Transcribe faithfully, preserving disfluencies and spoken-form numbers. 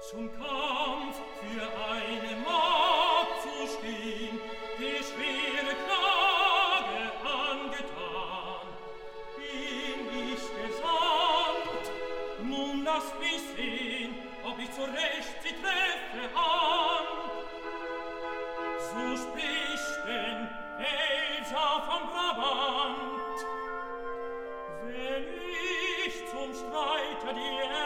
zum Kampf für eine Magd zu stehen, die schwere Klage angetan. Bin ich gesandt, nun lass mich sehen, ob ich zurecht sie treffe an. So spricht denn Elsa von Brabant, wenn ich zum Streiter die